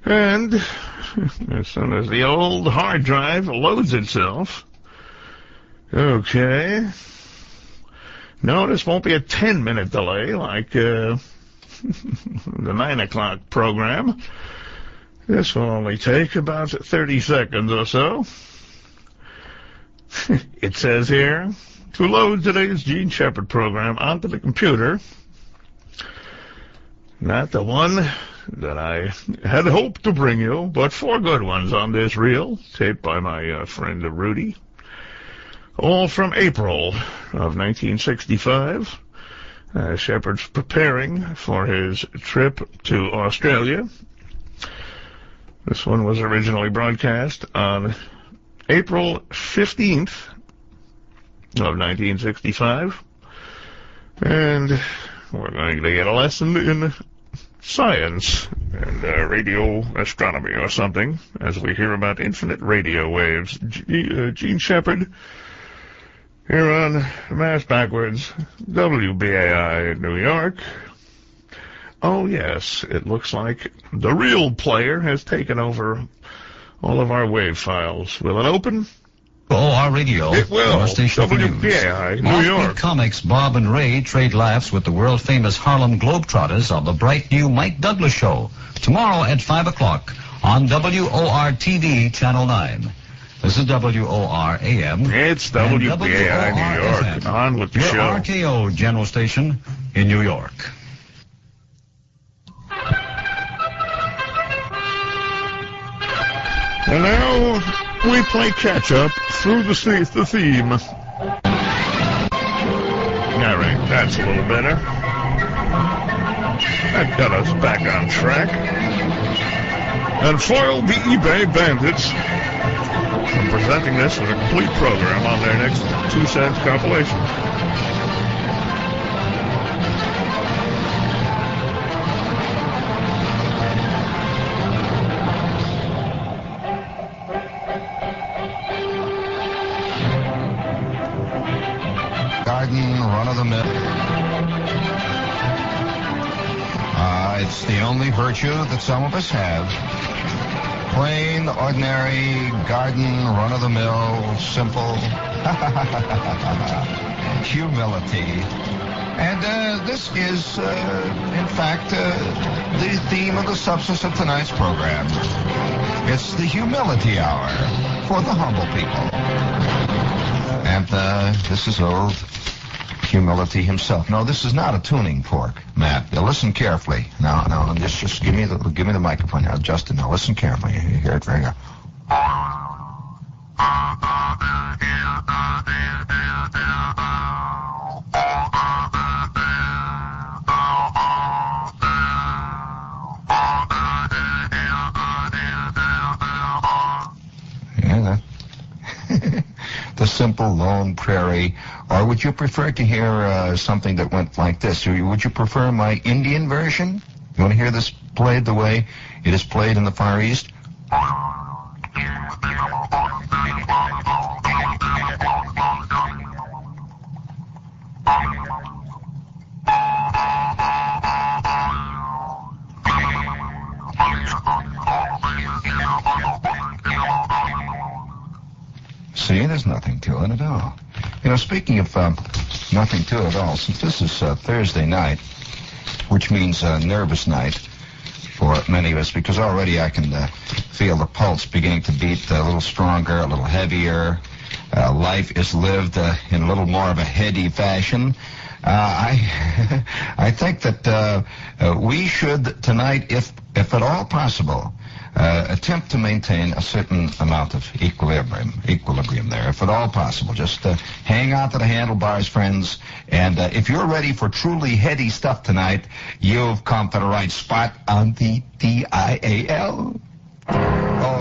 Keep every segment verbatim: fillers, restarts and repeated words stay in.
And as soon as the old hard drive loads itself, okay, no, this won't be a ten-minute delay like uh, the nine o'clock program. This will only take about thirty seconds or so. It says here, to load today's Gene Shepard program onto the computer, not the one that I had hoped to bring you, but four good ones on this reel, taped by my uh, friend Rudy, all from April of nineteen sixty-five. Uh, Shepard's preparing for his trip to Australia. This one was originally broadcast on April fifteenth of nineteen sixty-five, and we're going to get a lesson in science and uh, radio astronomy or something as we hear about infinite radio waves. G- uh, Gene Shepard here on Mass Backwards, W B A I New York. Oh yes, it looks like the real player has taken over all of our wave files. Will it open? O R Radio. It will. Our station W B A I, New Mark York. Comics, Bob and Ray trade laughs with the world-famous Harlem Globetrotters on the bright new Mike Douglas Show. Tomorrow at five o'clock on W O R T V, Channel nine. This is W O R A M. It's W B A I New York. F M. On with the Your show. R K O General Station in New York. And now we play catch-up through the, the theme. All right, that's a little better. That got us back on track. And foiled the eBay bandits from presenting this as a complete program on their next two cent compilation. Garden, run-of-the-mill. Uh, it's the only virtue that some of us have. Plain, ordinary, garden, run-of-the-mill, simple humility. And uh, this is, uh, in fact, uh, the theme of the substance of tonight's program. It's the humility hour for the humble people. And uh, this is old humility himself. No, this is not a tuning fork, Matt. Now listen carefully. Now, now, just just give me the give me the microphone here, Justin. Now listen carefully. You hear it very good. Yeah, that. The simple lone prairie, or would you prefer to hear uh, something that went like this? Or would you prefer my Indian version? You want to hear this played the way it is played in the Far East? See, there's nothing to it at all. You know, speaking of uh, nothing to it at all, since this is uh, Thursday night, which means uh, nervous night for many of us, because already I can uh, feel the pulse beginning to beat a little stronger, a little heavier. Uh, life is lived uh, in a little more of a heady fashion. Uh, I I think that uh, uh, we should tonight, if if at all possible, Uh, attempt to maintain a certain amount of equilibrium, equilibrium there, if at all possible. Just uh, hang on to the handlebars, friends. And uh, if you're ready for truly heady stuff tonight, you've come to the right spot on the D I A L. Oh.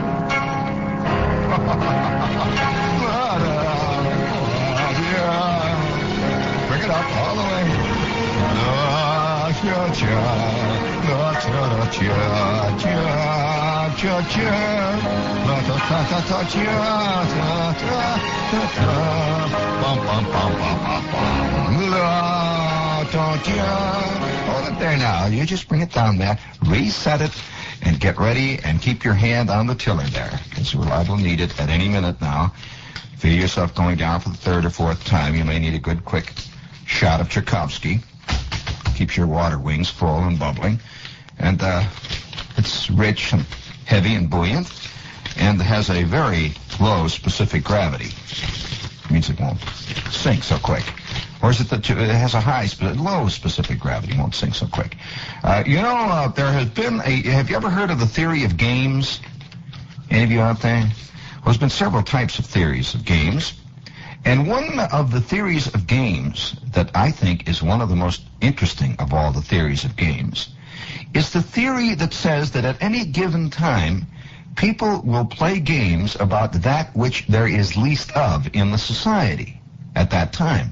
Bring it up all the way. Hold it there now. You just bring it down, Matt. Reset it. And get ready and keep your hand on the tiller there, because we're liable to need it at any minute now. Feel yourself going down for the third or fourth time. You may need a good, quick shot of Tchaikovsky. Keeps your water wings full and bubbling. And uh, it's rich and heavy and buoyant, and has a very low specific gravity. It means it won't sink so quick. Or is it that it has a high, low specific gravity, won't sink so quick? Uh, you know, uh, there has been a, have you ever heard of the theory of games? Any of you out there? Well, there's been several types of theories of games. And one of the theories of games that I think is one of the most interesting of all the theories of games is the theory that says that at any given time, people will play games about that which there is least of in the society at that time.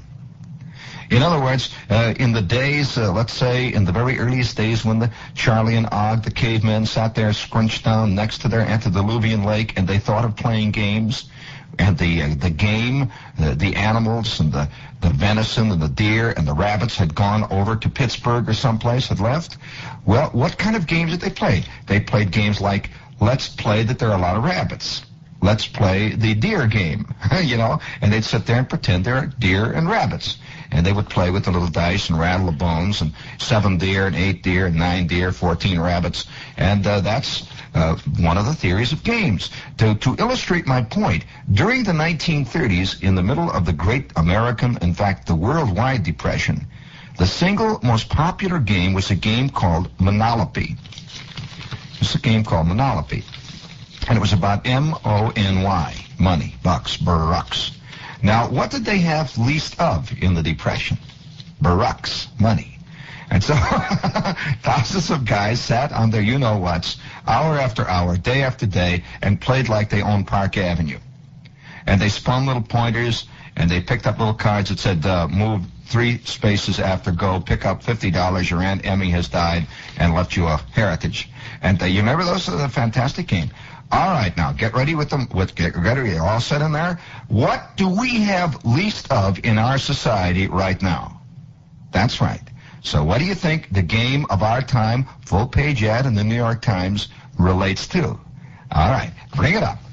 In other words, uh, in the days, uh, let's say, in the very earliest days when the Charlie and Og, the cavemen, sat there scrunched down next to their antediluvian lake, and they thought of playing games, and the uh, the game, the, the animals, and the, the venison, and the deer, and the rabbits had gone over to Pittsburgh or someplace, had left. Well, what kind of games did they play? They played games like, let's play that there are a lot of rabbits. Let's play the deer game, you know, and they'd sit there and pretend there are deer and rabbits. And they would play with the little dice and rattle the bones, and seven deer and eight deer and nine deer, fourteen rabbits. And uh, that's uh, one of the theories of games. To, to illustrate my point, during the nineteen thirties, in the middle of the great American, in fact, the worldwide depression, the single most popular game was a game called Monopoly. It's a game called Monopoly. And it was about M O N Y, money, bucks, bucks. Now, what did they have least of in the Depression? Bucks, money. And so thousands of guys sat on their you-know-whats hour after hour, day after day, and played like they owned Park Avenue. And they spun little pointers, and they picked up little cards that said, uh, move three spaces after go, pick up fifty dollars, your Aunt Emmy has died, and left you a heritage. And uh, you remember those? It was a fantastic game. All right, now, get ready with them. With, get ready. You're all set in there? What do we have least of in our society right now? That's right. So what do you think the game of our time, full-page ad in the New York Times, relates to? All right, bring it up.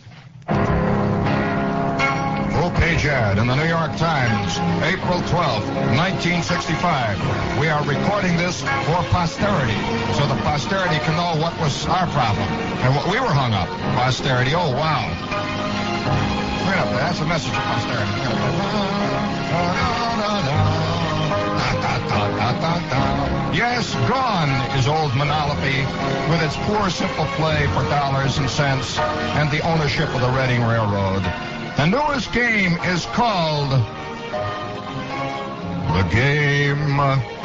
Full-page ad in the New York Times, April twelfth, nineteen sixty-five. We are recording this for posterity, so the posterity can know what was our problem and what we were hung up. Posterity, oh, wow. Bring it up, that's a message for posterity. Yes, gone is old Monopoly with its poor simple play for dollars and cents and the ownership of the Reading Railroad. The newest game is called the game.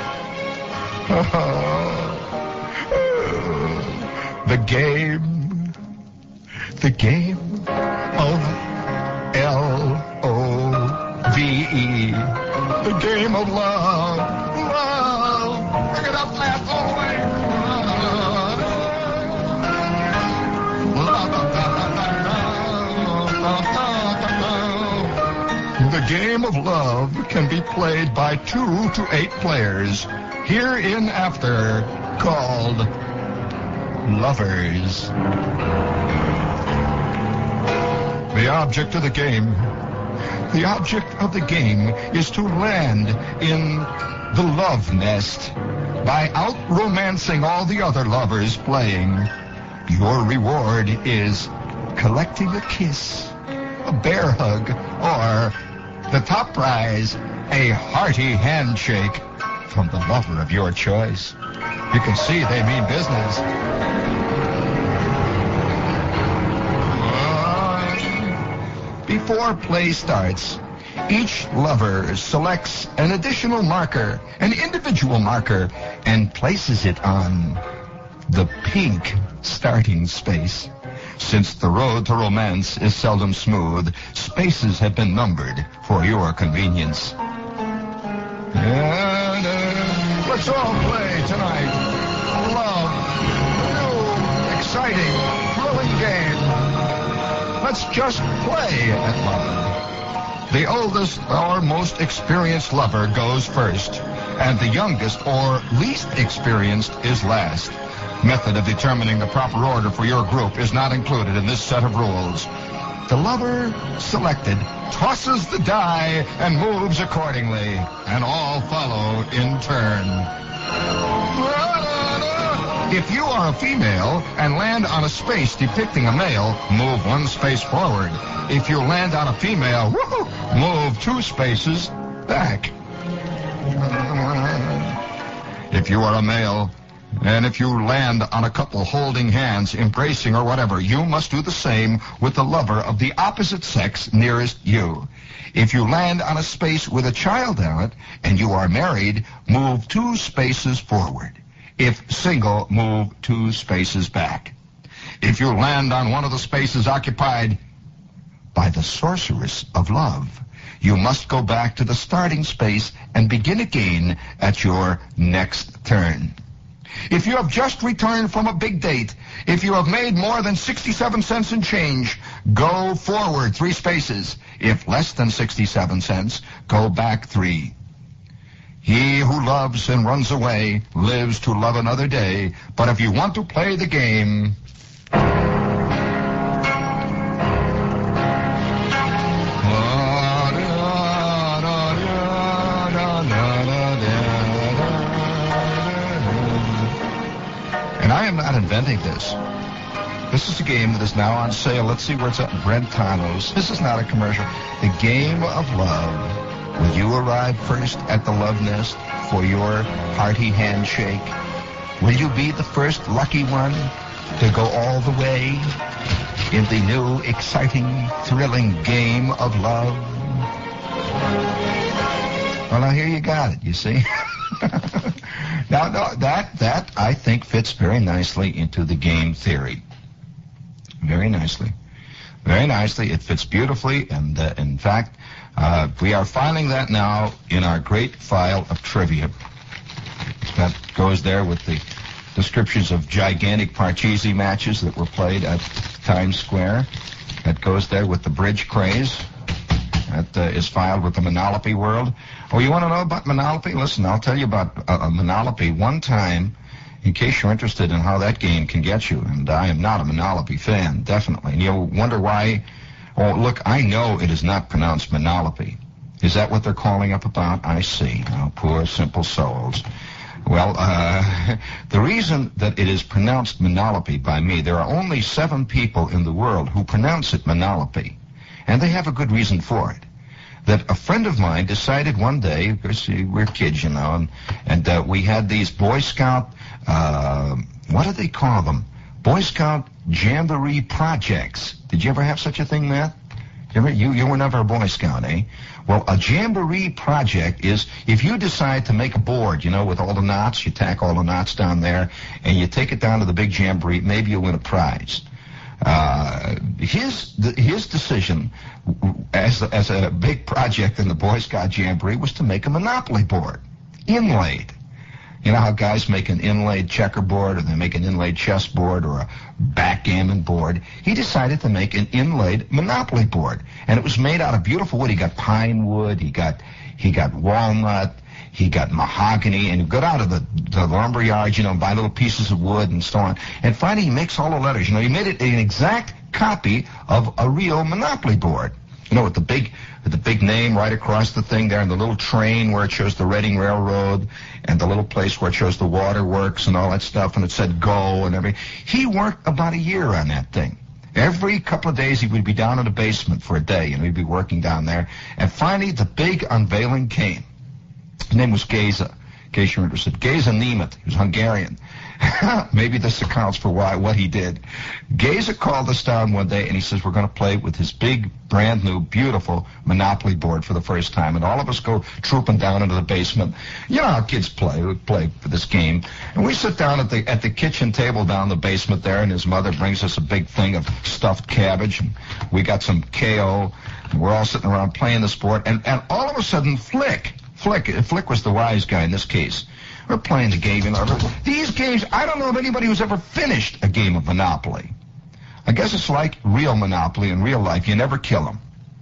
the game. The game of L O V E. The game of love. Love. Bring it up, laugh all the way. The game of love can be played by two to eight players, hereinafter called lovers. The object of the game, the object of the game is to land in the love nest by out-romancing all the other lovers playing. Your reward is collecting a kiss, a bear hug, or the top prize, a hearty handshake from the lover of your choice. You can see they mean business. Before play starts, each lover selects an additional marker, an individual marker, and places it on the pink starting space. Since the road to romance is seldom smooth, spaces have been numbered for your convenience. And uh, let's all play tonight. Love. New, exciting, thrilling game. Let's just play at love. The oldest or most experienced lover goes first, and the youngest or least experienced is last. method of determining the proper order for your group is not included in this set of rules. The lover selected tosses the die and moves accordingly, and all follow in turn. If you are a female and land on a space depicting a male, move one space forward. If you land on a female, woo-hoo, move two spaces back. If you are a male, and if you land on a couple holding hands, embracing or whatever, you must do the same with the lover of the opposite sex nearest you. If you land on a space with a child on it, and you are married, move two spaces forward. If single, move two spaces back. If you land on one of the spaces occupied by the sorceress of love, you must go back to the starting space and begin again at your next turn. If you have just returned from a big date, if you have made more than sixty-seven cents in change, go forward three spaces. If less than sixty-seven cents, go back three. He who loves and runs away lives to love another day. But if you want to play the game... And I am not inventing this. This is a game that is now on sale. Let's see where it's at. Brentano's. This is not a commercial. The Game of Love. Will you arrive first at the love nest for your hearty handshake? Will you be the first lucky one to go all the way in the new, exciting, thrilling game of love? Well, now here you got it, you see. Now, no, that, that, I think, fits very nicely into the game theory. Very nicely. Very nicely. It fits beautifully, and uh, in fact, uh, we are filing that now in our great file of trivia. That goes there with the descriptions of gigantic Parcheesi matches that were played at Times Square. That goes there with the bridge craze. That uh, is filed with the Monolopy world. Oh, you want to know about Monolopy? Listen, I'll tell you about uh, Monolopy one time, in case you're interested in how that game can get you. And I am not a Monolopy fan, definitely. And you'll wonder why. Oh, look, I know it is not pronounced Monolopy. Is that what they're calling up about? I see. Oh, poor, simple souls. Well, uh, the reason that it is pronounced Monolopy by me, there are only seven people in the world who pronounce it Monolopy. And they have a good reason for it. That a friend of mine decided one day, because we're kids, you know, and, and uh, we had these Boy Scout, uh, what do they call them? Boy Scout Jamboree projects. Did you ever have such a thing, Matt? You, ever, you, you were never a Boy Scout, eh? Well, a Jamboree project is if you decide to make a board, you know, with all the knots, you tack all the knots down there, and you take it down to the big Jamboree, maybe you'll win a prize. Uh, his his decision as a, as a big project in the Boy Scout Jamboree was to make a Monopoly board, inlaid. You know how guys make an inlaid checkerboard, or they make an inlaid chessboard, or a backgammon board? He decided to make an inlaid Monopoly board, and it was made out of beautiful wood. He got pine wood, he got he got walnut, he got mahogany, and he got out of the, the lumber yards, you know, buy little pieces of wood and so on. And finally, he makes all the letters. You know, he made it an exact copy of a real Monopoly board. You know, with the big, with the big name right across the thing there, and the little train where it shows the Reading Railroad, and the little place where it shows the waterworks and all that stuff, and it said go and everything. He worked about a year on that thing. Every couple of days, he would be down in the basement for a day, and he'd be working down there. And finally, the big unveiling came. His name was Geza, in case you're interested. Geza Nemeth. He was Hungarian. Maybe this accounts for why what he did. Geza called us down one day, and he says, we're going to play with his big, brand new, beautiful Monopoly board for the first time. And all of us go trooping down into the basement. You know how kids play. We play for this game. And we sit down at the at the kitchen table down in the basement there, and his mother brings us a big thing of stuffed cabbage. And we got some K O. And we're all sitting around playing this board. And, and all of a sudden, Flick, Flick, Flick was the wise guy in this case. We're playing the game, you know. These games, I don't know of anybody who's ever finished a game of Monopoly. I guess it's like real Monopoly in real life. You never kill them.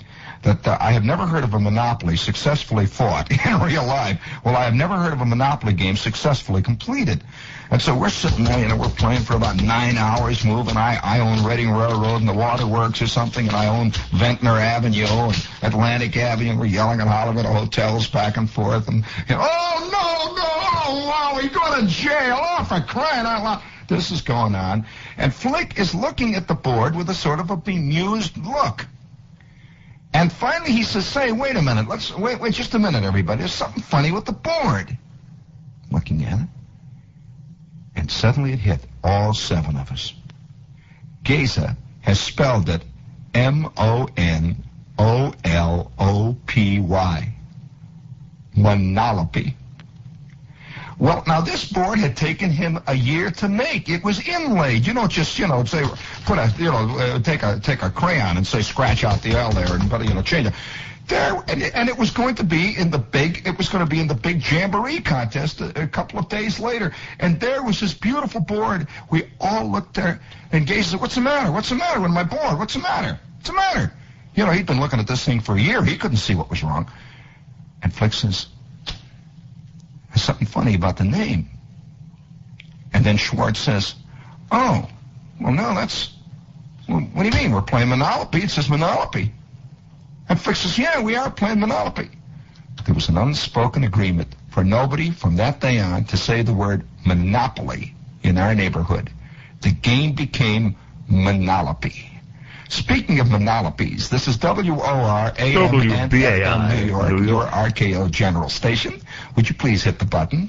that uh, I have never heard of a Monopoly successfully fought in real life. Well, I have never heard of a Monopoly game successfully completed. And so we're sitting there, you know, we're playing for about nine hours, moving. I, I own Reading Railroad and the Waterworks or something, and I own Ventnor Avenue and Atlantic Avenue. We're yelling and hollering at hotels back and forth. And, you know, oh, no, no, oh, wow, we go to jail. Oh, for crying out loud. This is going on. And Flick is looking at the board with a sort of a bemused look. And finally he says, say, wait a minute. Let's wait, wait just a minute, everybody. There's something funny with the board. Looking at it. And suddenly it hit all seven of us. Geza has spelled it M O N O L O P Y. Monolopy. Well, now this board had taken him a year to make. It was inlaid. You don't just, you know, say, put a, you know, uh, take a take a crayon and say scratch out the L there and put, you know, change it. There, and, and it was going to be in the big, it was going to be in the big Jamboree contest a, a couple of days later. And there was this beautiful board. We all looked there, and Gage said, what's the matter? What's the matter with my board? What's the matter? What's the matter? You know, he'd been looking at this thing for a year. He couldn't see what was wrong. And Flick says, there's something funny about the name. And then Schwartz says, oh, well, no, that's, well, what do you mean? We're playing Monolopy. It says Monolopy. And Flick says, yeah, we are playing Monolopy. There was an unspoken agreement for nobody from that day on to say the word monopoly in our neighborhood. The game became Monolopy. Speaking of monolopies, this is W O R A M N New York, New York, your R K O General Station. Would you please hit the button?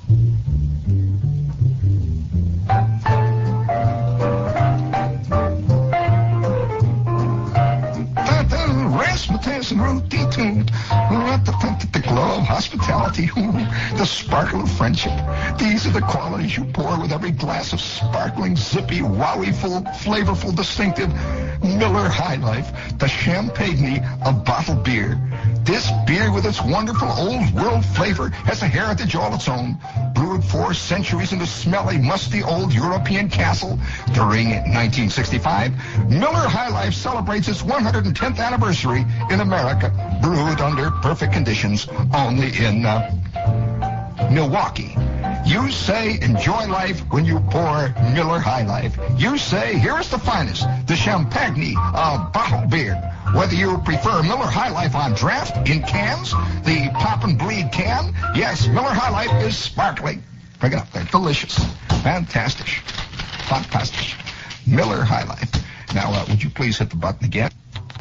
Razzmatazz and routine, the glow of hospitality, the sparkle of friendship. These are the qualities you pour with every glass of sparkling, zippy, wowie-full, flavorful, distinctive Miller High Life, the champagne of bottled beer. This beer, with its wonderful old-world flavor, has a heritage all its own. Brewed four centuries in a smelly, musty old European castle during nineteen sixty-five, Miller High Life celebrates its one hundred tenth anniversary in America, brewed under perfect conditions only in uh, Milwaukee. You say enjoy life when you pour Miller High Life. You say here is the finest, the champagne of bottled beer. Whether you prefer Miller High Life on draft, in cans, the pop and bleed can, yes, Miller High Life is sparkling. Bring it up there. Delicious. Fantastic. Fantastic. Miller High Life. Now, uh, would you please hit the button again?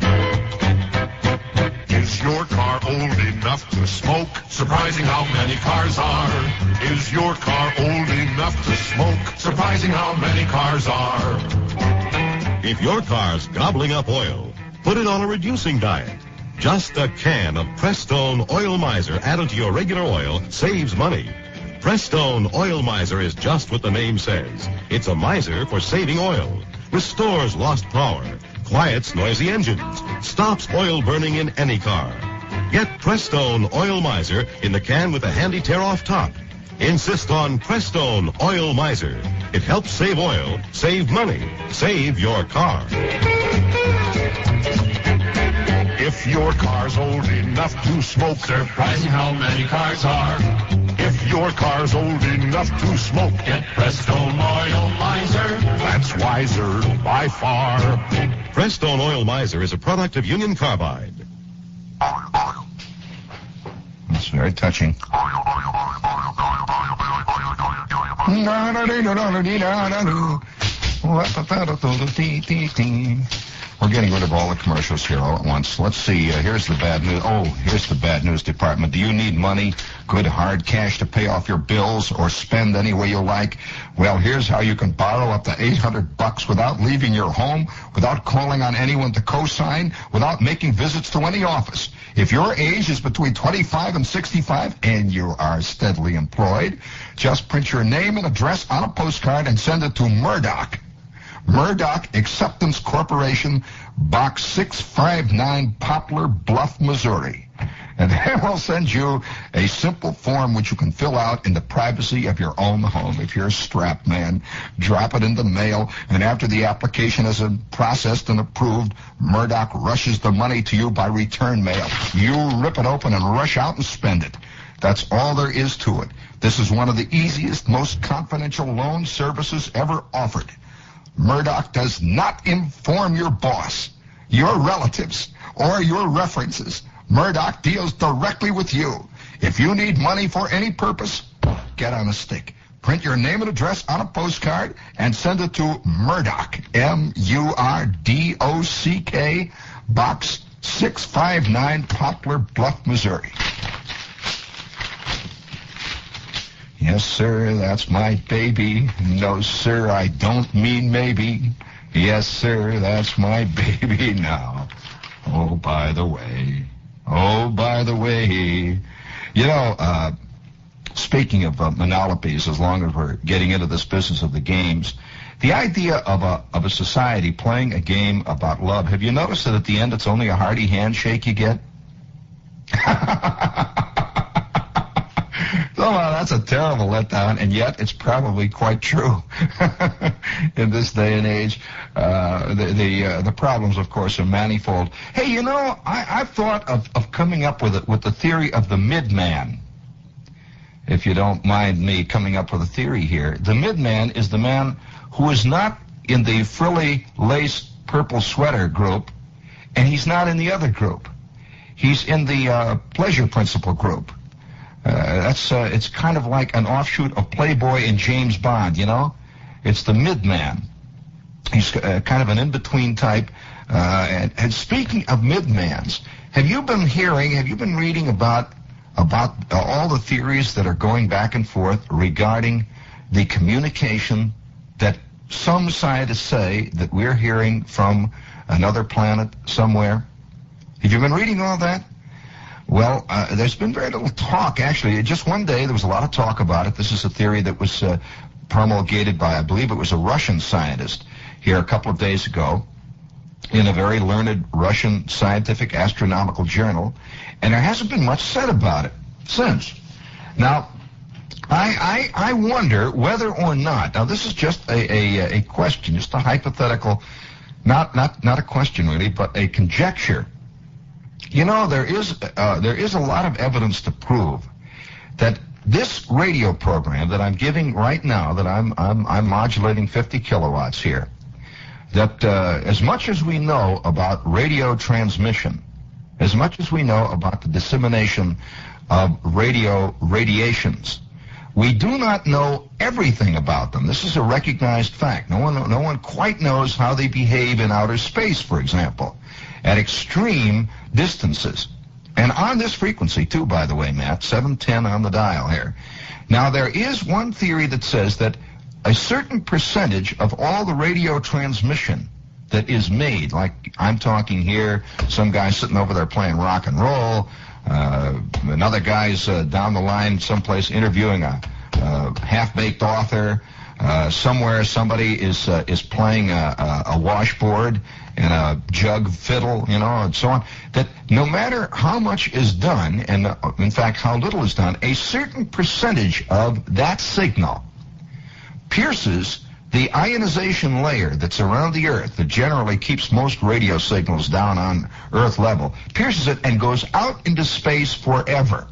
Is your car old enough to smoke? Surprising how many cars are. Is your car old enough to smoke? Surprising how many cars are. If your car's gobbling up oil, put it on a reducing diet. Just a can of Prestone Oil Miser added to your regular oil saves money. Prestone Oil Miser is just what the name says. It's a miser for saving oil. Restores lost power. Quiets noisy engines. Stops oil burning in any car. Get Prestone Oil Miser in the can with a handy tear-off top. Insist on Prestone Oil Miser. It helps save oil, save money, save your car. If your car's old enough to smoke, surprising how many cars are. If your car's old enough to smoke, get Prestone Oil Miser. That's wiser by far. Prestone Oil Miser is a product of Union Carbide. That's very touching. We're getting rid of all the commercials here all at once. Let's see. Uh, here's the bad news. Oh, here's the bad news department. Do you need money, good hard cash to pay off your bills or spend any way you like? Well, here's how you can borrow up to eight hundred bucks without leaving your home, without calling on anyone to co-sign, without making visits to any office. If your age is between twenty-five and sixty-five and you are steadily employed, just print your name and address on a postcard and send it to Murdoch. Murdoch Acceptance Corporation, Box six five nine, Poplar Bluff, Missouri. And then we'll send you a simple form which you can fill out in the privacy of your own home. If you're a strapped man, drop it in the mail, and after the application is processed and approved, Murdoch rushes the money to you by return mail. You rip it open and rush out and spend it. That's all there is to it. This is one of the easiest, most confidential loan services ever offered. Murdoch does not inform your boss, your relatives, or your references. Murdoch deals directly with you. If you need money for any purpose, get on a stick. Print your name and address on a postcard and send it to Murdoch, M U R D O C K, Box six five nine, Poplar Bluff, Missouri. Yes, sir, that's my baby. No, sir, I don't mean maybe. Yes, sir, that's my baby now. Oh, by the way. Oh, by the way. You know, uh, speaking of uh, monolopies, as long as we're getting into this business of the games, the idea of a of a society playing a game about love, have you noticed that at the end it's only a hearty handshake you get? Oh, well, that's a terrible letdown, and yet it's probably quite true in this day and age. Uh, the the, uh, the problems, of course, are manifold. Hey, you know, I, I've thought of, of coming up with it with the theory of the mid-man. If you don't mind me coming up with a theory here, the mid-man is the man who is not in the frilly lace purple sweater group, and he's not in the other group. He's in the uh, pleasure principle group. Uh, that's uh, it's kind of like an offshoot of Playboy and James Bond, you know? It's the mid-man. He's uh, kind of an in-between type. Uh, and, and speaking of mid-mans, have you been hearing, have you been reading about about uh, all the theories that are going back and forth regarding the communication that some scientists say that we're hearing from another planet somewhere? Have you been reading all that? Well, uh, there's been very little talk, actually. Just one day there was a lot of talk about it. This is a theory that was uh, promulgated by, I believe it was a Russian scientist here a couple of days ago in a very learned Russian scientific astronomical journal, and there hasn't been much said about it since. Now, I, I, I wonder whether or not, now this is just a, a, a question, just a hypothetical, not, not, not a question really, but a conjecture. You know, there is uh, there is a lot of evidence to prove that this radio program that I'm giving right now, that I'm I'm, I'm modulating fifty kilowatts here, that uh, as much as we know about radio transmission, as much as we know about the dissemination of radio radiations, we do not know everything about them. This is a recognized fact. No one no one quite knows how they behave in outer space, for example, at extreme distances. And on this frequency, too, by the way, Matt, seven ten on the dial here. Now, there is one theory that says that a certain percentage of all the radio transmission that is made, like I'm talking here, some guy's sitting over there playing rock and roll, uh, another guy's uh, down the line someplace interviewing a uh, half-baked author, Uh, somewhere somebody is uh, is playing a, a, a washboard and a jug fiddle, you know, and so on, that no matter how much is done, and uh, in fact how little is done, a certain percentage of that signal pierces the ionization layer that's around the Earth that generally keeps most radio signals down on Earth level, pierces it and goes out into space forever.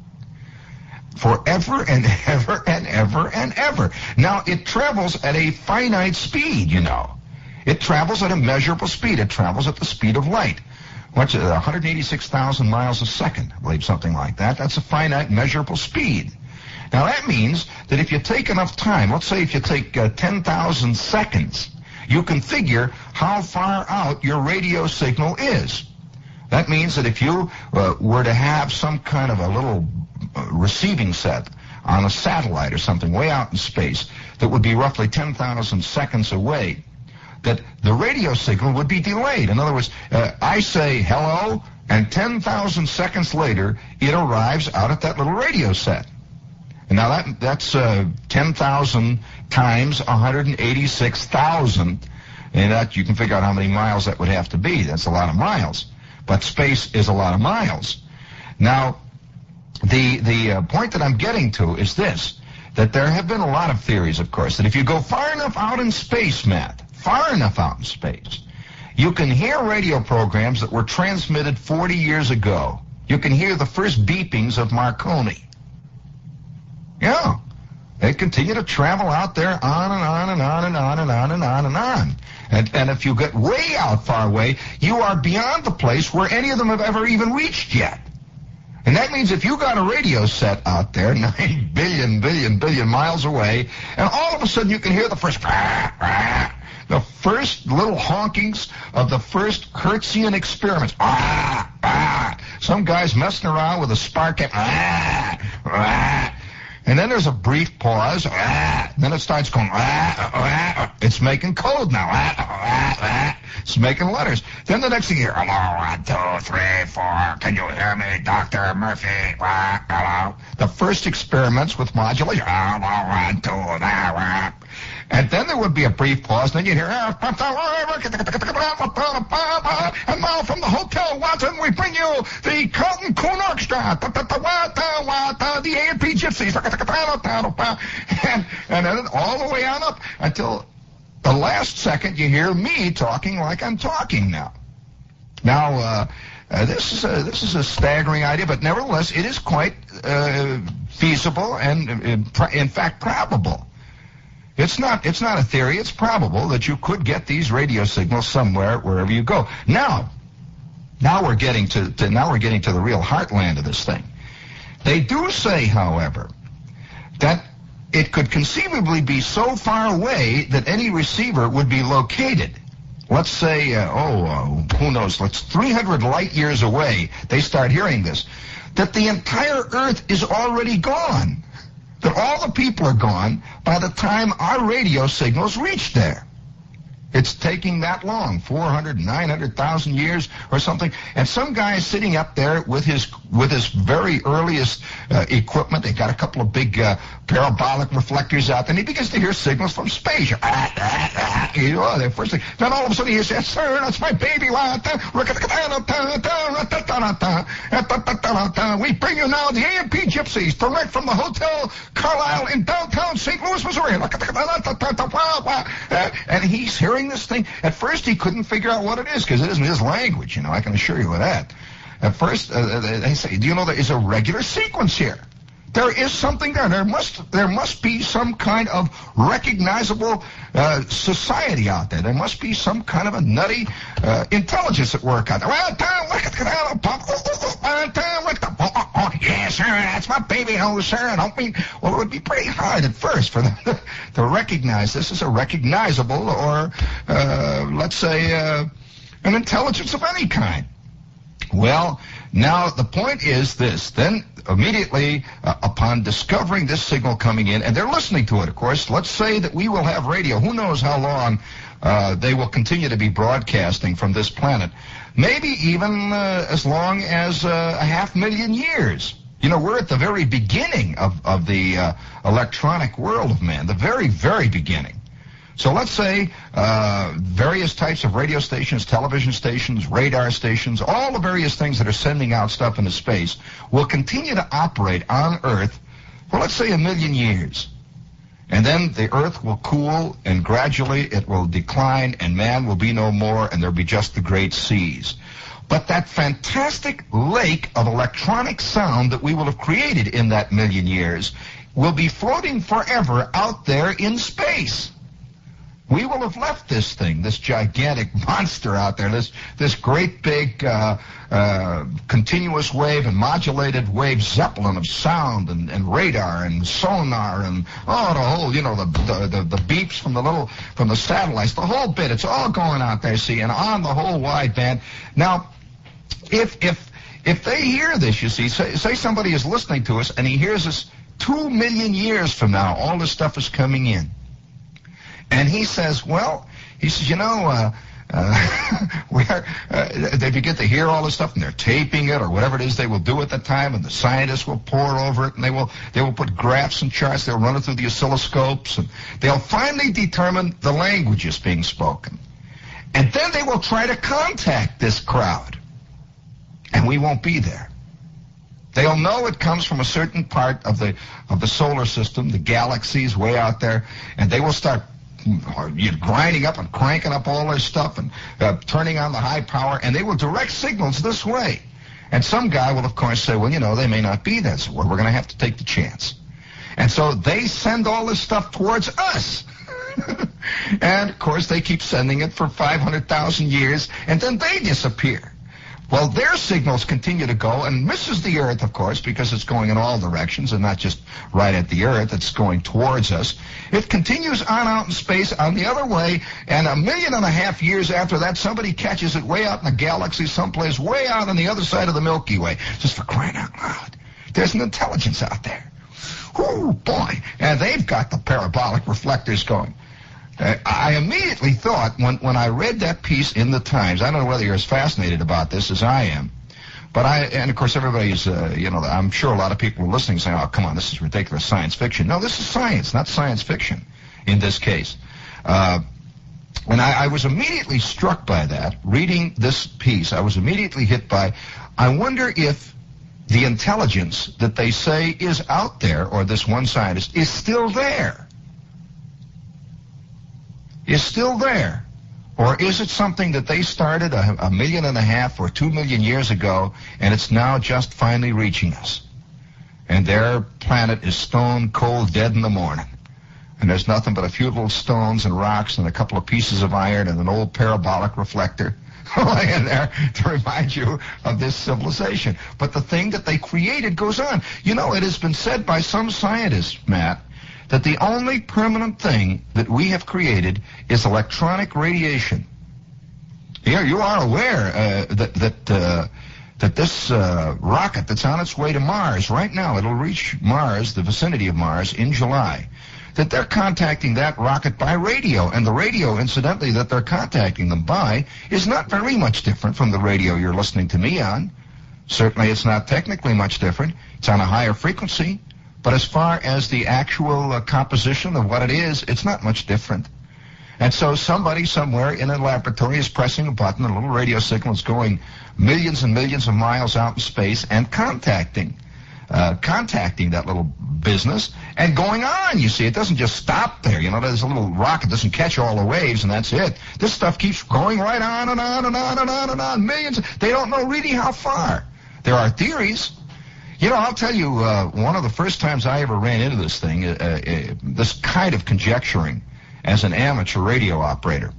Forever and ever and ever and ever. Now, it travels at a finite speed, you know. It travels at a measurable speed. It travels at the speed of light. What's it, one hundred eighty-six thousand miles a second, I believe, something like that. That's a finite, measurable speed. Now, that means that if you take enough time, let's say if you take uh, ten thousand seconds, you can figure how far out your radio signal is. That means that if you uh, were to have some kind of a little uh, receiving set on a satellite or something way out in space that would be roughly ten thousand seconds away, that the radio signal would be delayed. In other words, uh, I say hello, and ten thousand seconds later, it arrives out at that little radio set. And now that that's uh, ten thousand times one hundred eighty-six thousand, and that you can figure out how many miles that would have to be. That's a lot of miles. But space is a lot of miles. Now, the the uh, point that I'm getting to is this, that there have been a lot of theories, of course, that if you go far enough out in space, Matt, far enough out in space, you can hear radio programs that were transmitted forty years ago. You can hear the first beepings of Marconi. Yeah. They continue to travel out there on and on and on and on and on and on and on. And, and if you get way out far away, you are beyond the place where any of them have ever even reached yet. And that means if you got a radio set out there, nine billion, billion, billion miles away, and all of a sudden you can hear the first, the first little honkings of the first Hertzian experiments. Some guy's messing around with a spark. And then there's a brief pause. Then it starts going. It's making code now. It's making letters. Then the next thing you hear, hello, one, two, three, four. Can you hear me, Doctor Murphy? Hello. The first experiments with modulation. Hello, one, two, there. And then there would be a brief pause, and then you'd hear, and now from the Hotel Watson, we bring you the Carlton Coon Orchestra, the A and P Gypsies, and, and then all the way on up until the last second you hear me talking like I'm talking now. Now, uh, uh, this is a, this is a staggering idea, but nevertheless, it is quite uh, feasible and, in, in fact, probable. It's not, it's not a theory. It's probable that you could get these radio signals somewhere, wherever you go. Now, now we're getting to, to now we're getting to the real heartland of this thing. They do say, however, that it could conceivably be so far away that any receiver would be located. Let's say, uh, oh, uh, who knows? Let's three hundred light years away. They start hearing this. That the entire Earth is already gone. That all the people are gone by the time our radio signals reach there. It's taking that long, four hundred, nine hundred thousand years or something. And some guy is sitting up there with his with his very earliest uh, equipment. They got a couple of big uh, parabolic reflectors out there, and he begins to hear signals from space. You know, the first thing. Then all of a sudden he says, "Sir, that's my baby. We bring you now the A and P Gypsies, direct from the Hotel Carlisle in downtown Saint Louis, Missouri." And he's hearing this thing. At first, he couldn't figure out what it is because it isn't his language, you know, I can assure you of that. At first, uh, they say, do you know there is a regular sequence here? There is something there. There must there must be some kind of recognizable uh, society out there. There must be some kind of a nutty uh, intelligence at work out there. Yes, sir, that's my baby hose, sir. I don't mean, well, it would be pretty hard at first for them to recognize this as a recognizable or, uh, let's say, uh, an intelligence of any kind. Well, now the point is this. Then immediately uh, upon discovering this signal coming in, and they're listening to it, of course, let's say that we will have radio. Who knows how long uh, they will continue to be broadcasting from this planet. Maybe even uh, as long as uh, a half million years. You know, we're at the very beginning of, of the uh, electronic world of man, the very, very beginning. So let's say uh, various types of radio stations, television stations, radar stations, all the various things that are sending out stuff into space will continue to operate on Earth for, let's say, a million years. And then the Earth will cool, and gradually it will decline, and man will be no more, and there'll be just the great seas. But that fantastic lake of electronic sound that we will have created in that million years will be floating forever out there in space. We will have left this thing, this gigantic monster out there, this this great big uh, uh, continuous wave and modulated wave zeppelin of sound and, and radar and sonar and oh the whole, you know, the, the the the beeps from the little from the satellites, the whole bit. It's all going out there, see, and on the whole wide band. Now, if if if they hear this, you see, say, say somebody is listening to us and he hears us two million years from now, all this stuff is coming in. And he says, well, he says, you know, uh, uh, we are, uh, they begin to hear all this stuff, and they're taping it or whatever it is they will do at the time, and the scientists will pore over it, and they will they will put graphs and charts, they'll run it through the oscilloscopes, and they'll finally determine the languages being spoken. And then they will try to contact this crowd, and we won't be there. They'll know it comes from a certain part of the of the solar system, the galaxies way out there, and they will start you know, grinding up and cranking up all their stuff and uh, turning on the high power, and they will direct signals this way. And some guy will, of course, say, well, you know, they may not be that, so we're going to have to take the chance. And so they send all this stuff towards us. And, of course, they keep sending it for five hundred thousand years, and then they disappear. Well, their signals continue to go and misses the Earth, of course, because it's going in all directions and not just right at the Earth. It's going towards us. It continues on out in space on the other way, and a million and a half years after that, somebody catches it way out in the galaxy, someplace way out on the other side of the Milky Way. Just for crying out loud. There's an intelligence out there. Whoo, boy. And they've got the parabolic reflectors going. Uh, I immediately thought, when, when I read that piece in the Times, I don't know whether you're as fascinated about this as I am, but I, and of course everybody's, uh, you know, I'm sure a lot of people are listening saying, oh, come on, this is ridiculous science fiction. No, this is science, not science fiction in this case. Uh, and I, I was immediately struck by that, reading this piece. I was immediately hit by, I wonder if the intelligence that they say is out there, or this one scientist, is still there. Is still there. Or is it something that they started a, a million and a half or two million years ago, and it's now just finally reaching us? And their planet is stone cold dead in the morning. And there's nothing but a few little stones and rocks and a couple of pieces of iron and an old parabolic reflector laying there to remind you of this civilization. But the thing that they created goes on. You know, it has been said by some scientists, Matt, that the only permanent thing that we have created is electronic radiation. Here, you are aware uh, that that uh, that this uh, rocket that's on its way to Mars right now, it'll reach Mars, the vicinity of Mars, in July, that they're contacting that rocket by radio. And the radio, incidentally, that they're contacting them by is not very much different from the radio you're listening to me on. Certainly it's not technically much different. It's on a higher frequency. But as far as the actual uh, composition of what it is, it's not much different. And so somebody somewhere in a laboratory is pressing a button, a little radio signal is going millions and millions of miles out in space and contacting, uh, contacting that little business and going on, you see. It doesn't just stop there. You know, there's a little rocket doesn't catch all the waves and that's it. This stuff keeps going right on and on and on and on and on. Millions. They don't know really how far. There are theories. You know, I'll tell you, uh, one of the first times I ever ran into this thing, uh, uh, this kind of conjecturing as an amateur radio operator,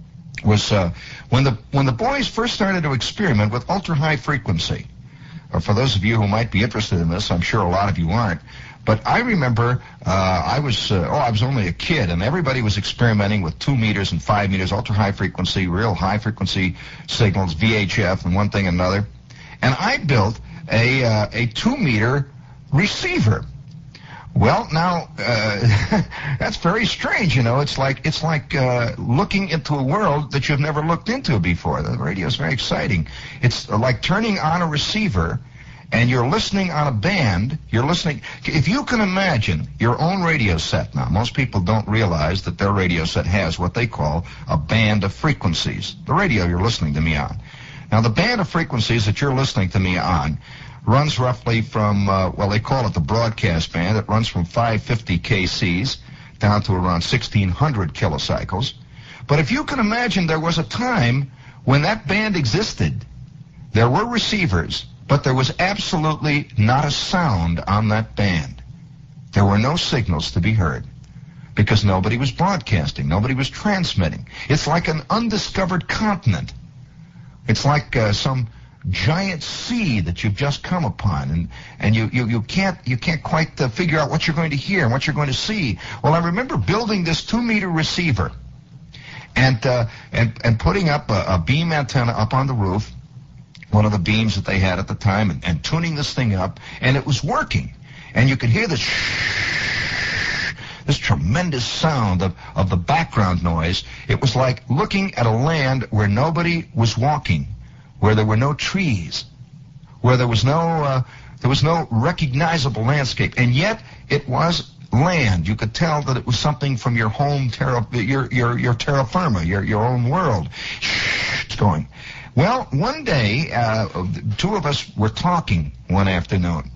was uh, when the when the boys first started to experiment with ultra-high frequency. Or for those of you who might be interested in this, I'm sure a lot of you aren't. But I remember uh, I was, uh, oh, I was only a kid, and everybody was experimenting with two meters and five meters, ultra-high frequency, real high-frequency signals, V H F, and one thing and another. And I built a uh, a two-meter receiver. Well, now uh, that's very strange. You know, it's like it's like uh, looking into a world that you've never looked into before. The radio is very exciting. It's like turning on a receiver, and you're listening on a band. You're listening. If you can imagine your own radio set. Now, most people don't realize that their radio set has what they call a band of frequencies. The radio you're listening to me on. Now, the band of frequencies that you're listening to me on runs roughly from, uh, well, they call it the broadcast band. It runs from five fifty K Cs down to around sixteen hundred kilocycles. But if you can imagine there was a time when that band existed, there were receivers, but there was absolutely not a sound on that band. There were no signals to be heard because nobody was broadcasting. Nobody was transmitting. It's like an undiscovered continent. It's like uh, some giant sea that you've just come upon, and and you you, you can't you can't quite uh, figure out what you're going to hear and what you're going to see. Well, I remember building this two-meter receiver, and uh, and and putting up a, a beam antenna up on the roof, one of the beams that they had at the time, and, and tuning this thing up, and it was working, and you could hear this. This tremendous sound of, of the background noise. It was like looking at a land where nobody was walking, where there were no trees, where there was no uh, there was no recognizable landscape, and yet it was land. You could tell that it was something from your home terra, your your your terra firma, your your own world. It's going. Well, one day, uh, two of us were talking one afternoon,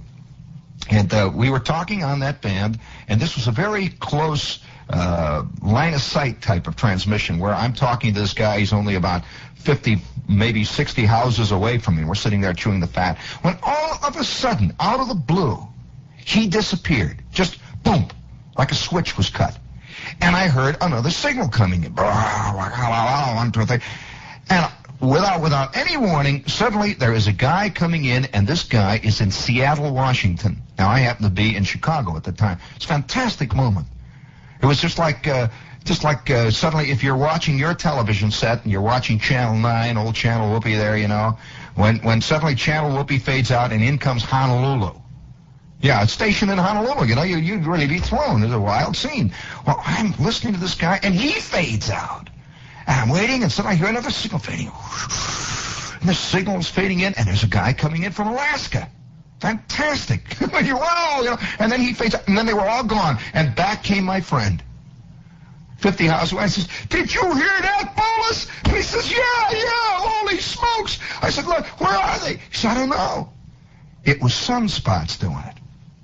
And uh, we were talking on that band, and this was a very close uh, line of sight type of transmission where I'm talking to this guy. He's only about fifty, maybe sixty houses away from me. We're sitting there chewing the fat. When all of a sudden, out of the blue, he disappeared. Just boom, like a switch was cut. And I heard another signal coming in. One, two, three. And without without any warning, suddenly there is a guy coming in, and this guy is in Seattle, Washington. Now, I happen to be in Chicago at the time. It's a fantastic moment. It was just like uh, just like uh, suddenly if you're watching your television set and you're watching Channel nine, old Channel Whoopi there, you know, when, when suddenly Channel Whoopi fades out and in comes Honolulu. Yeah, it's stationed in Honolulu, you know, you, you'd really be thrown. It's a wild scene. Well, I'm listening to this guy, and he fades out. And I'm waiting, and suddenly I hear another signal fading. And the signal is fading in, and there's a guy coming in from Alaska. Fantastic. Wow, you know, and then he fades out, and then they were all gone. And back came my friend. fifty houses away. I says, did you hear that, Bolus? And he says, yeah, yeah, holy smokes. I said, look, where are they? He said, I don't know. It was Sunspots doing it.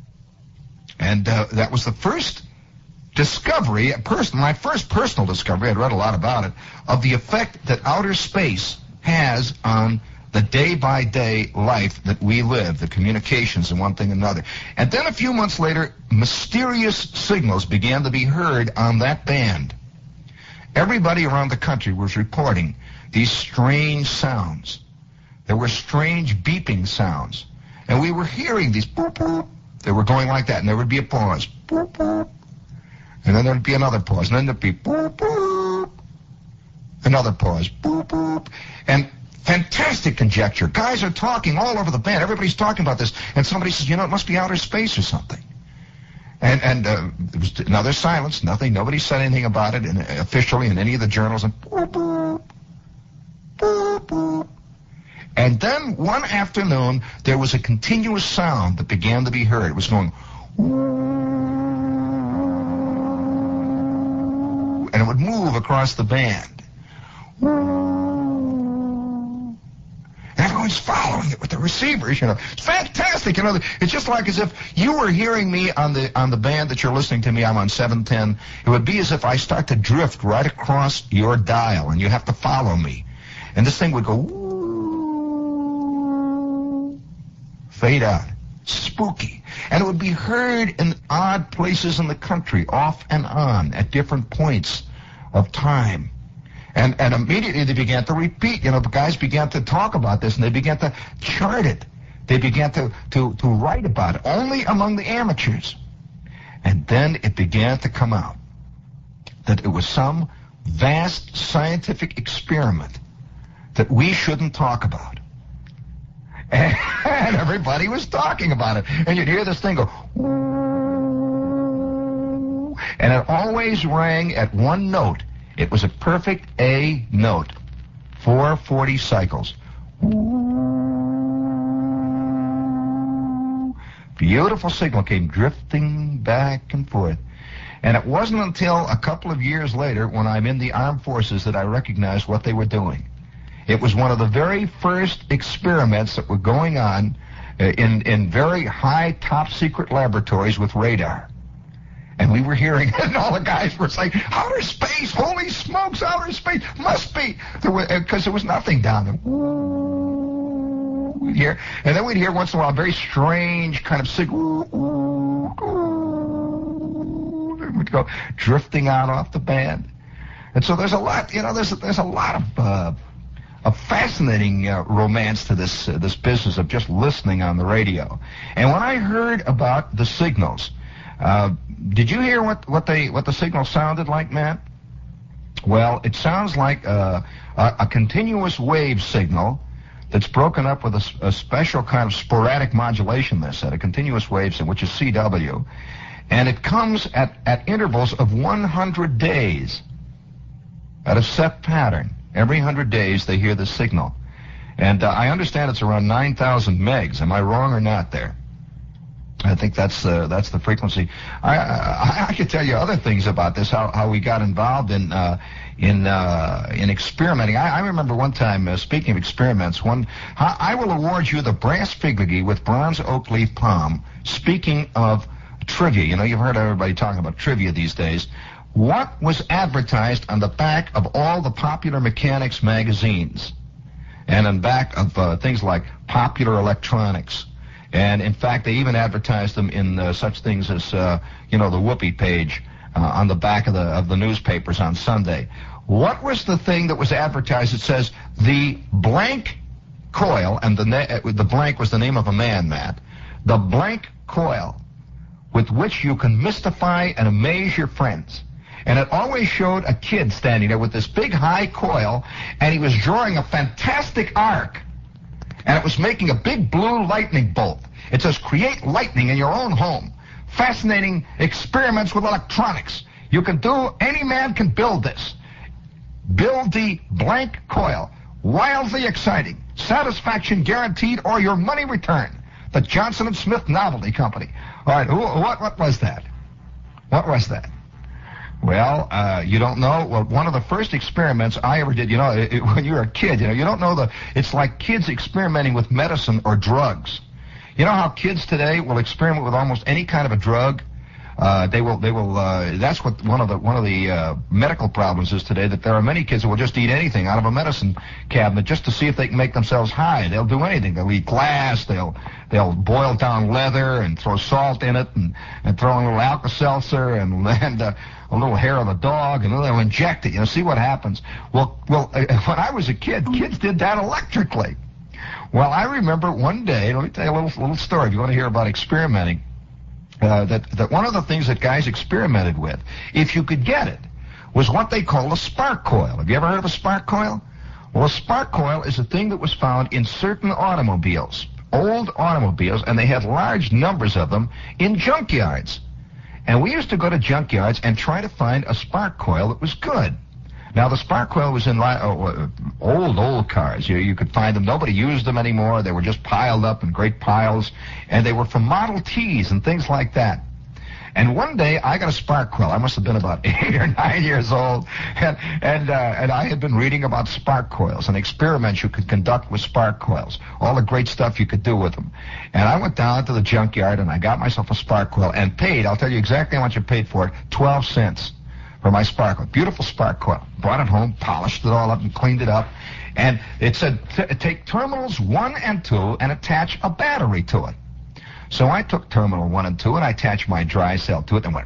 And uh, that was the first discovery, person, my first personal discovery, I'd read a lot about it, of the effect that outer space has on the day-by-day life that we live, the communications and one thing and another. And then a few months later, mysterious signals began to be heard on that band. Everybody around the country was reporting these strange sounds. There were strange beeping sounds. And we were hearing these boop, boop. They were going like that, and there would be a pause. Boop, boop. And then there would be another pause, and then there'd be boop, boop. Another pause, boop, boop. And fantastic conjecture. Guys are talking all over the band. Everybody's talking about this. And somebody says, you know, it must be outer space or something. And and uh, there was another silence, nothing. Nobody said anything about it in, officially in any of the journals. And boop, boop, boop, boop. And then one afternoon, there was a continuous sound that began to be heard. It was going, and it would move across the band. And everyone's following it with the receivers, you know. It's fantastic, you know. It's just like as if you were hearing me on the on the band that you're listening to me. I'm on seven ten. It would be as if I start to drift right across your dial, and you have to follow me. And this thing would go, fade out. Spooky. And it would be heard in odd places in the country, off and on, at different points of time. And and immediately they began to repeat. You know, the guys began to talk about this, and they began to chart it. They began to, to, to write about it, only among the amateurs. And then it began to come out that it was some vast scientific experiment that we shouldn't talk about. And everybody was talking about it. And you'd hear this thing go, and it always rang at one note. It was a perfect A note. four forty cycles. Beautiful signal came drifting back and forth. And it wasn't until a couple of years later, when I'm in the armed forces, that I recognized what they were doing. It was one of the very first experiments that were going on uh, in, in very high, top-secret laboratories with radar. And we were hearing it, and all the guys were saying, outer space, holy smokes, outer space, must be. Because there, uh, there was nothing down there. We'd hear, and then we'd hear once in a while a very strange kind of signal. It would go drifting out off the band. And so there's a lot, you know, there's, there's a lot of... Uh, A fascinating uh, romance to this uh, this business of just listening on the radio. And when I heard about the signals, uh, did you hear what what they what the signal sounded like, Matt? Well, it sounds like uh, a, a continuous wave signal that's broken up with a, a special kind of sporadic modulation. They said a continuous wave signal, which is C W, and it comes at at intervals of one hundred days at a set pattern. Every one hundred days, they hear the signal. And uh, I understand it's around nine thousand megs. Am I wrong or not there? I think that's uh, that's the frequency. I, I I could tell you other things about this. How how we got involved in uh, in uh, in experimenting. I, I remember one time uh, speaking of experiments. One I, I will award you the brass figurine with bronze oak leaf palm. Speaking of trivia, you know you've heard everybody talking about trivia these days. What was advertised on the back of all the Popular Mechanics magazines, and on back of uh, things like Popular Electronics? And, in fact, they even advertised them in uh, such things as, uh, you know, the Whoopee page uh, on the back of the of the newspapers on Sunday. What was the thing that was advertised? It says the blank coil, and the na- the blank was the name of a man, Matt. The blank coil with which you can mystify and amaze your friends. And it always showed a kid standing there with this big high coil, and he was drawing a fantastic arc. And it was making a big blue lightning bolt. It says, create lightning in your own home. Fascinating experiments with electronics. You can do, any man can build this. Build the blank coil. Wildly exciting. Satisfaction guaranteed or your money returned. The Johnson and Smith Novelty Company. All right, who, what, what was that? What was that? Well, uh, you don't know. Well, one of the first experiments I ever did, you know, it, it, when you're a kid, you know, you don't know the, it's like kids experimenting with medicine or drugs. You know how kids today will experiment with almost any kind of a drug? Uh, they will, they will, uh, that's what one of the, one of the, uh, medical problems is today, that there are many kids who will just eat anything out of a medicine cabinet just to see if they can make themselves high. They'll do anything. They'll eat glass, they'll, they'll boil down leather and throw salt in it and, and throw in a little Alka-Seltzer and, and, uh, a little hair of the dog, and then they'll inject it, you know, see what happens. Well, well, uh, when I was a kid, kids did that electrically. Well, I remember one day, let me tell you a little, little story if you want to hear about experimenting. Uh, that, that one of the things that guys experimented with, if you could get it, was what they call a spark coil. Have you ever heard of a spark coil? Well, a spark coil is a thing that was found in certain automobiles, old automobiles, and they had large numbers of them in junkyards. And we used to go to junkyards and try to find a spark coil that was good. Now, the spark coil was in li- uh, old, old cars. You, you could find them. Nobody used them anymore. They were just piled up in great piles. And they were from Model Ts and things like that. And one day, I got a spark coil. I must have been about eight or nine years old. And and, uh, and I had been reading about spark coils and experiments you could conduct with spark coils. All the great stuff you could do with them. And I went down to the junkyard, and I got myself a spark coil and paid, I'll tell you exactly how much I paid for it, twelve cents. For my spark coil. Beautiful spark coil. Brought it home, polished it all up, and cleaned it up. And it said, t- take terminals one and two and attach a battery to it. So I took terminal one and two, and I attached my dry cell to it, and went,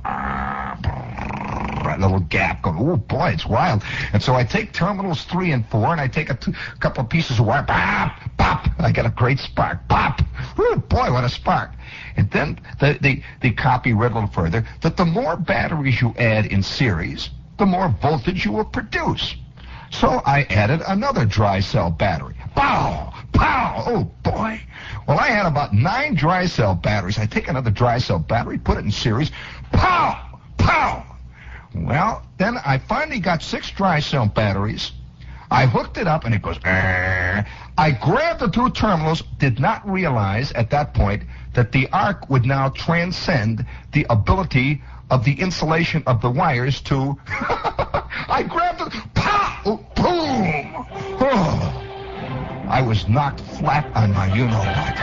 right little gap going, oh, boy, it's wild. And so I take terminals three and four, and I take a two, couple of pieces of wire, pop, pop. I got a great spark, pop. Oh, boy, what a spark. And then the, the, the copy read a little further that the more batteries you add in series, the more voltage you will produce. So I added another dry cell battery. Pow! Pow! Oh, boy. Well, I had about nine dry cell batteries. I take another dry cell battery, put it in series. Pow! Pow! Well, then I finally got six dry cell batteries. I hooked it up, and it goes, Arr. I grabbed the two terminals, did not realize at that point that the arc would now transcend the ability of the insulation of the wires to... I grabbed it, pow! Boom! Oh. I was knocked flat on my you-know-what.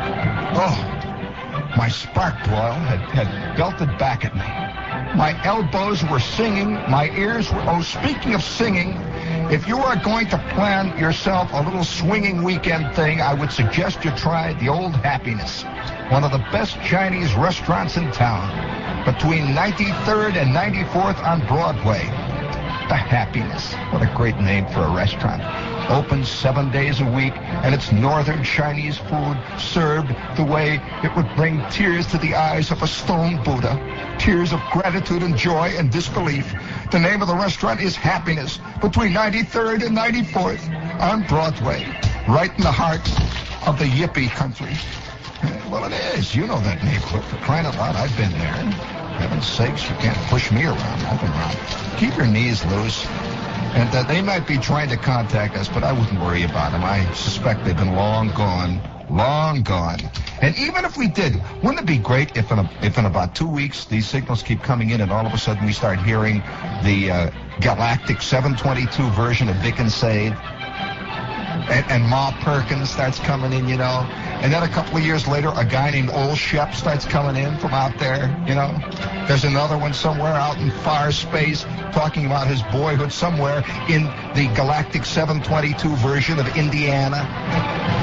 Oh, my spark coil had, had belted back at me. My elbows were singing, my ears were... Oh, speaking of singing... If you are going to plan yourself a little swinging weekend thing, I would suggest you try the Old Happiness, one of the best Chinese restaurants in town, between ninety-third and ninety-fourth on Broadway. The Happiness. What a great name for a restaurant. Open seven days a week, and it's northern Chinese food served the way it would bring tears to the eyes of a stone Buddha. Tears of gratitude and joy and disbelief. The name of the restaurant is Happiness, between ninety-third and ninety-fourth on Broadway, right in the heart of the yippie country. Well, it is. You know that neighborhood. For crying out loud, I've been there. Heaven's sakes, you can't push me around. I've been around. Keep your knees loose. And uh, they might be trying to contact us, but I wouldn't worry about them. I suspect they've been long gone. Long gone. And even if we did, wouldn't it be great if in, a, if in about two weeks these signals keep coming in and all of a sudden we start hearing the uh, Galactic seven twenty-two version of Vic and Sade? And, and Ma Perkins starts coming in, you know. And then a couple of years later, a guy named Old Shep starts coming in from out there, you know. There's another one somewhere out in far space talking about his boyhood somewhere in the Galactic seven twenty-two version of Indiana.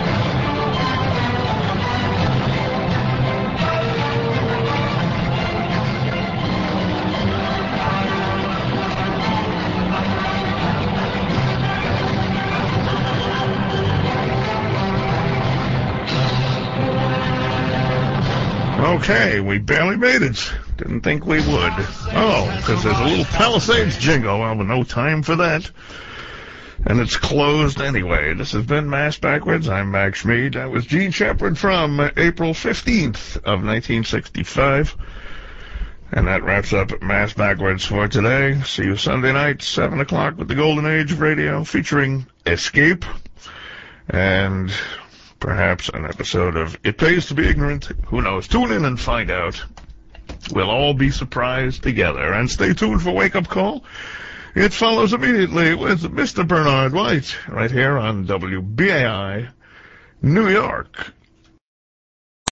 Okay, we barely made it. Didn't think we would. Oh, because there's a little Palisades jingle. Well, no time for that. And it's closed anyway. This has been Mass Backwards. I'm Max Schmeed. That was Gene Shepard from April fifteenth of nineteen sixty-five. And that wraps up Mass Backwards for today. See you Sunday night, seven o'clock with the Golden Age of Radio, featuring Escape. And perhaps an episode of It Pays to Be Ignorant. Who knows? Tune in and find out. We'll all be surprised together. And stay tuned for Wake Up Call. It follows immediately with Mister Bernard White right here on W B A I, New York.